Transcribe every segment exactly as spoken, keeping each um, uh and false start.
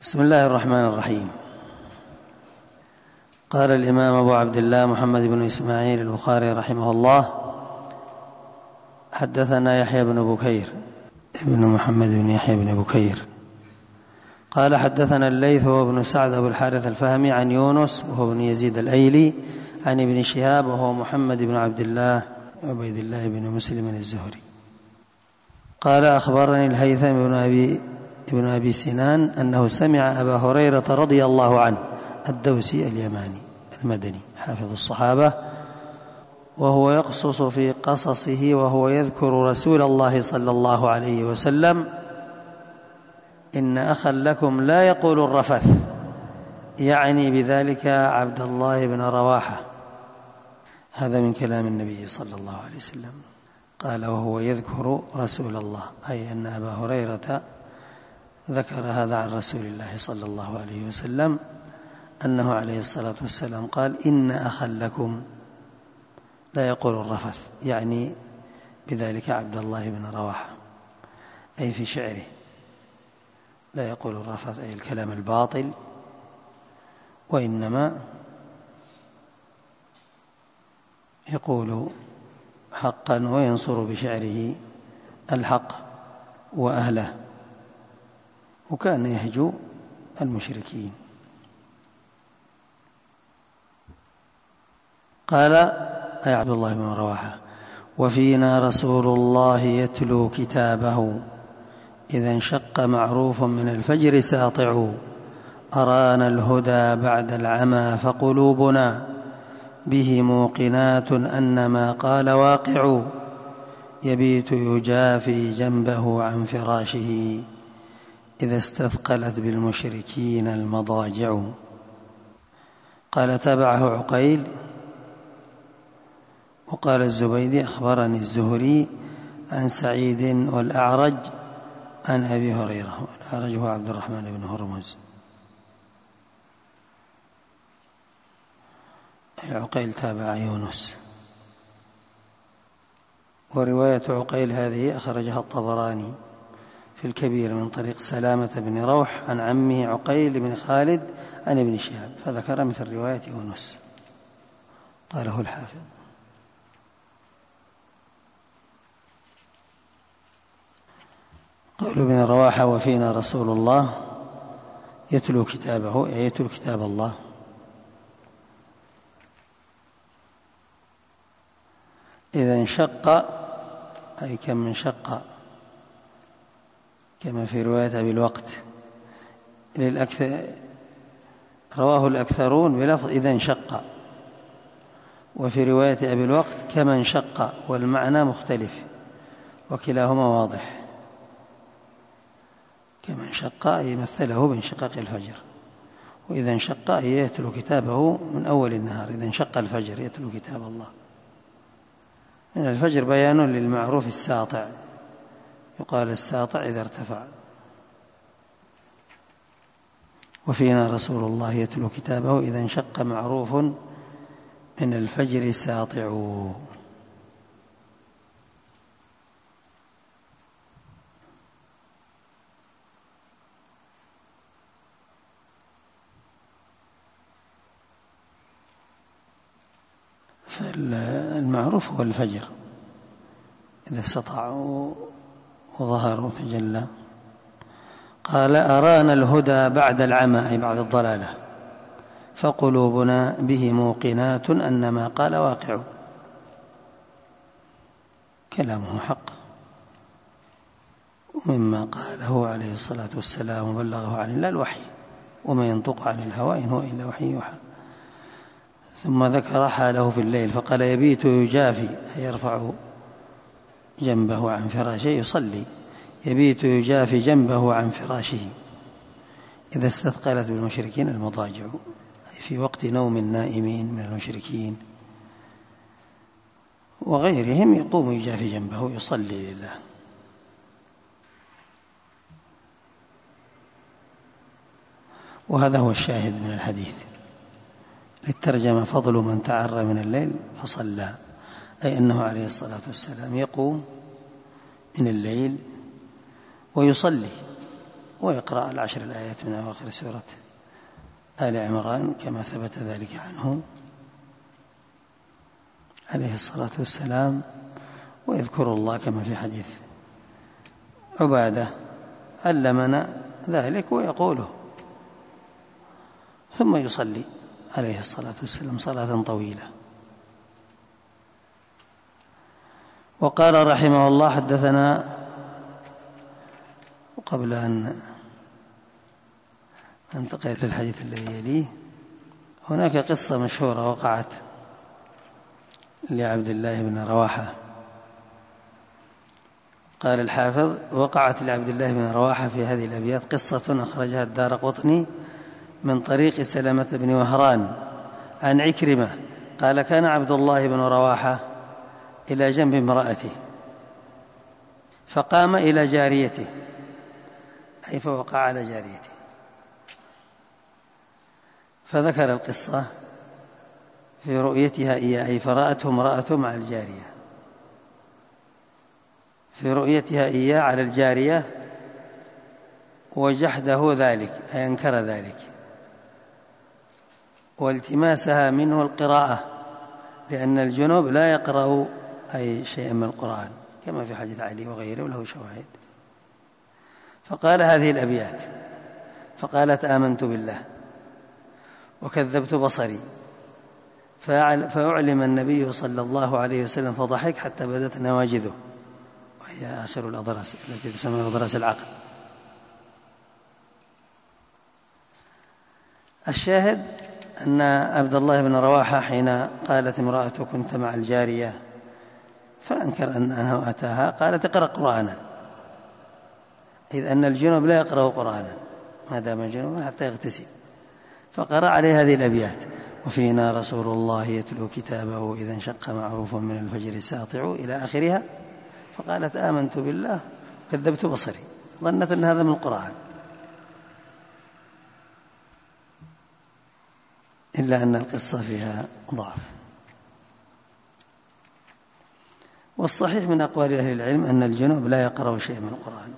بسم الله الرحمن الرحيم. قال الإمام أبو عبد الله محمد بن إسماعيل البخاري رحمه الله: حدثنا يحيى بن بكير ابن محمد بن يحيى بن بكير قال حدثنا الليث وابن سعد أبو الحارث الفهمي عن يونس وهو ابن يزيد الأيلي عن ابن شهاب وهو محمد بن عبد الله عبيد الله بن مسلم الزهري قال أخبرني الهيثم بن أبي ابن أبي سنان أنه سمع أبا هريرة رضي الله عنه الدوسي اليماني المدني حافظ الصحابة وهو يقصص في قصصه وهو يذكر رسول الله صلى الله عليه وسلم: إن أخا لكم لا يقول الرفث، يعني بذلك عبد الله بن رواحة. هذا من كلام النبي صلى الله عليه وسلم. قال وهو يذكر رسول الله، أي أن أبا هريرة ذكر هذا عن رسول الله صلى الله عليه وسلم أنه عليه الصلاة والسلام قال: إن أخا لكم لا يقول الرفث، يعني بذلك عبد الله بن رواحة، أي في شعره لا يقول الرفث أي الكلام الباطل، وإنما يقول حقا وينصر بشعره الحق وأهله، وكان يهجو المشركين. قال أي عبد الله بن رواحة: وفينا رسول الله يتلو كتابه، إذا انشق معروف من الفجر ساطع، أرانا الهدى بعد العمى فقلوبنا به موقنات أن ما قال واقع، يبيت يجافي جنبه عن فراشه، إذا استثقلت بالمشركين المضاجع. قال تبعه عقيل. وقال الزبيدي: أخبرني الزهري عن سعيد والأعرج عن أبي هريرة، والأعرج هو عبد الرحمن بن هرمز. عقيل تابع يونس. ورواية عقيل هذه أخرجها الطبراني في الكبير من طريق سلامة بن روح عن عمه عقيل بن خالد عن ابن شهاب، فذكر مثل رواية يونس. قاله الحافظ. قول ابن رواحة: وفينا رسول الله يتلو كتابه، يتلو كتاب الله. إذا انشق أي كم انشق، كما في رواية أبي الوقت للأكثر، رواه الأكثرون بلفظ إذا انشق، وفي رواية أبي الوقت كما انشق، والمعنى مختلف وكلاهما واضح. كما انشق أي مثله بانشقاق الفجر، وإذا انشق أي يتلو كتابه من أول النهار. إذا انشق الفجر يتلو كتاب الله. إن الفجر بيان للمعروف الساطع، يقال الساطع إذا ارتفع. وفينا رسول الله يتلو كتابه، إذا انشق معروف من الفجر ساطع. فالمعروف هو الفجر إذا استطاعوا وظهر وتجلى. قال: أرانا الهدى بعد العمى أي بعد الضلالة، فقلوبنا به موقنات أن ما قال واقع. كلامه حق، ومما قاله عليه الصلاة والسلام وبلغه عن الله الوحي، وما ينطق عن الهوى إن هو إلا وحي يوحى. ثم ذكر حاله في الليل فقال: يبيت يجافي أي يرفع جنبه عن فراشه يصلي، يبيت يجافي جنبه عن فراشه، إذا استثقلت بالمشركين المضاجع، أي في وقت نوم النائمين من المشركين وغيرهم يقوم يجافي جنبه يصلي لله. وهذا هو الشاهد من الحديث. للترجمة: فضل من تعرى من الليل فصلى، أي أنه عليه الصلاة والسلام يقوم من الليل ويصلي ويقرأ العشر الآيات من أواخر سورة آل عمران كما ثبت ذلك عنه عليه الصلاة والسلام، ويذكر الله كما في حديث عبادة علمنا ذلك ويقوله، ثم يصلي عليه الصلاة والسلام صلاة طويلة. وقال رحمه الله: حدثنا، وقبل أن ننتقل للحديث الذي يليه، هناك قصة مشهورة وقعت لعبد الله بن رواحة. قال الحافظ: وقعت لعبد الله بن رواحة في هذه الأبيات قصة أخرجها الدارقطني من طريق سلمة بن وهران عن عكرمة قال: كان عبد الله بن رواحة إلى جنب امرأته فقام إلى جاريته، أي فوقع على جاريته، فذكر القصة في رؤيتها إياه، أي فرأته امرأته مع الجارية، في رؤيتها إياه على الجارية، وجحده ذلك أي أنكر ذلك، والتماسها منه القراءة، لأن الجنوب لا يقرأ أي شيء من القرآن كما في حديث علي وغيره وله شواهد. فقال هذه الأبيات، فقالت: آمنت بالله وكذبت بصري، فأعلم النبي صلى الله عليه وسلم فضحك حتى بدت نواجذه، وهي آخر الأضراس التي تسمى أضراس العقل. الشاهد أن عبد الله بن رواحة حين قالت امرأته: كنت مع الجارية، فأنكر أنه أتاها، قالت: اقرأ قرآنا، إذ أن الجنوب لا يقرأ قرآنا ما دام جنوبا حتى يغتسل. فقرأ عليه هذه الأبيات: وفينا رسول الله يتلو كتابه إذا انشق معروف من الفجر الساطع، إلى آخرها. فقالت: آمنت بالله وكذبت بصري، ظنت أن هذا من القرآن، إلا أن القصة فيها ضعف. والصحيح من أقوال أهل العلم أن الجنوب لا يقرأ شيء من القرآن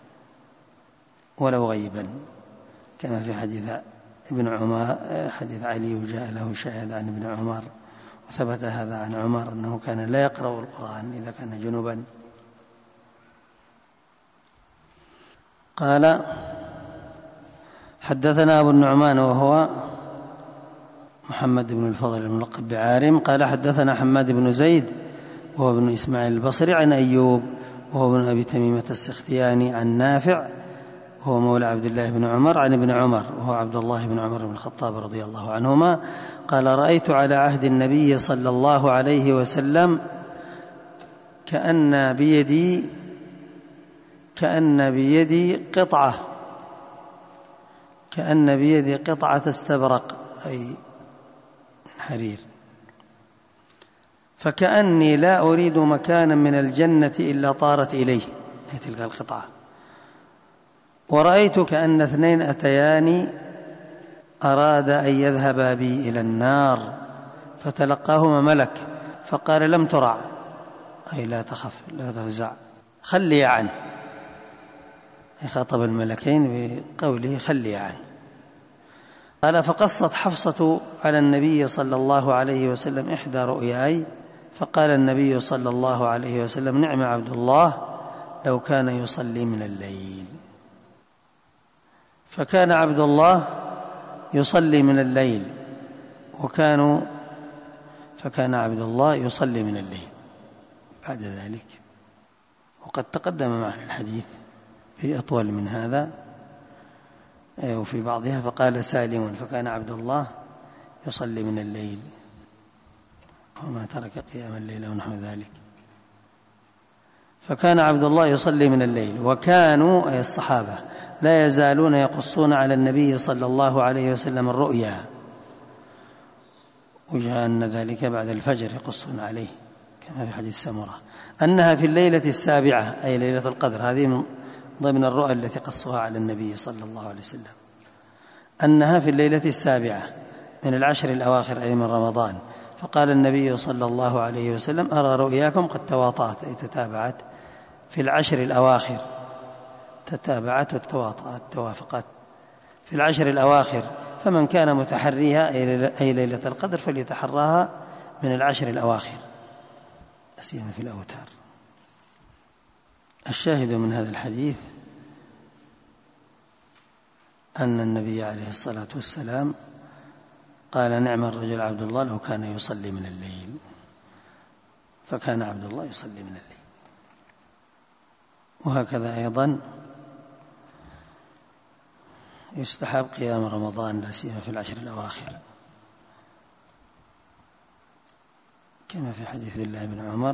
ولو غيبا، كما في حديث ابن عمر، حديث علي وجاء له شاهد عن ابن عمر، وثبت هذا عن عمر أنه كان لا يقرأ القرآن إذا كان جنوبا. قال: حدثنا أبو النعمان وهو محمد بن الفضل الملقب بعارم قال: حدثنا حماد بن زيد وهو ابن إسماعيل البصري عن أيوب وهو ابن أبي تميمة السختياني عن نافع وهو مولى عبد الله بن عمر عن ابن عمر وهو عبد الله بن عمر بن الخطاب رضي الله عنهما قال: رأيت على عهد النبي صلى الله عليه وسلم كأن بيدي كأن بيدي قطعة كأن بيدي قطعة استبرق، أي من حرير، فكأني لا أريد مكانا من الجنة إلا طارت إليه، هي تلك القطعة. ورأيت كأن اثنين أتياني أراد أن يذهبا بي إلى النار، فتلقاهما ملك فقال: لم ترع، أي لا تخف لا تفزع، خلي عنه، خاطب الملكين بقوله خلي عنه. قال: فقصت حفصة على النبي صلى الله عليه وسلم إحدى رؤياي، فقال النبي صلى الله عليه وسلم: نعم عبد الله لو كان يصلي من الليل. فكان عبد الله يصلي من الليل وكانوا فكان عبد الله يصلي من الليل بعد ذلك. وقد تقدم معنا الحديث في أطول من هذا وفي بعضها. فقال سالم: فكان عبد الله يصلي من الليل وما ترك قيام الليل ونحو ذلك. فكان عبد الله يصلي من الليل، وكانوا أي الصحابة لا يزالون يقصون على النبي صلى الله عليه وسلم الرؤيا، وجاء أن ذلك بعد الفجر يقصون عليه كما في حديث سمرة أنها في الليلة السابعة أي ليلة القدر. هذه من ضمن الرؤى التي قصوها على النبي صلى الله عليه وسلم، أنها في الليلة السابعة من العشر الأواخر أي من رمضان. فقال النبي صلى الله عليه وسلم: أرى رؤياكم قد تواطأت أي تتابعت في العشر الأواخر تتابعت وتواطأت توافقت في العشر الأواخر، فمن كان متحريها أي ليلة القدر فليتحراها من العشر الأواخر أسيما في الأوتار. الشاهد من هذا الحديث أن النبي عليه الصلاة والسلام قال: نعم الرجل عبد الله لو كان يصلي من الليل، فكان عبد الله يصلي من الليل. وهكذا أيضا يستحب قيام رمضان لا سيما في العشر الأواخر، كما في حديث الله بن عمر: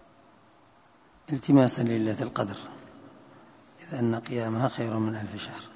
التماسا لليلة القدر، إذ أن قيامها خير من ألف شهر.